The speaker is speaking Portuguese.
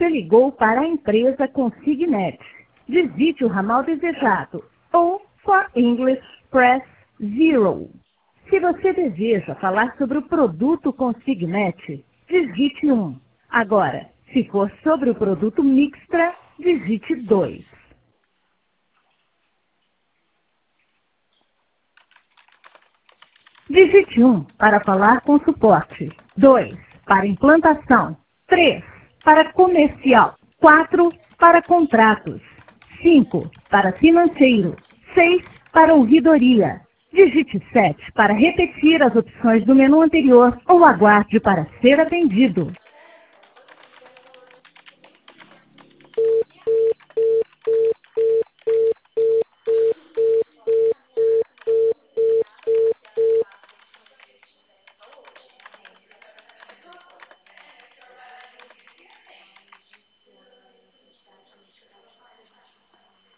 você ligou para a empresa Consignet. Digite o ramal desejado ou For English Press 0. Se você deseja falar sobre o produto Consignet, digite 1. Agora, se for sobre o produto Mixtra, digite 2. Digite 1 para falar com suporte, 2 para implantação, 3 para comercial, 4 para contratos, 5 para financeiro, 6 para ouvidoria. Digite 7 para repetir as opções do menu anterior ou aguarde para ser atendido.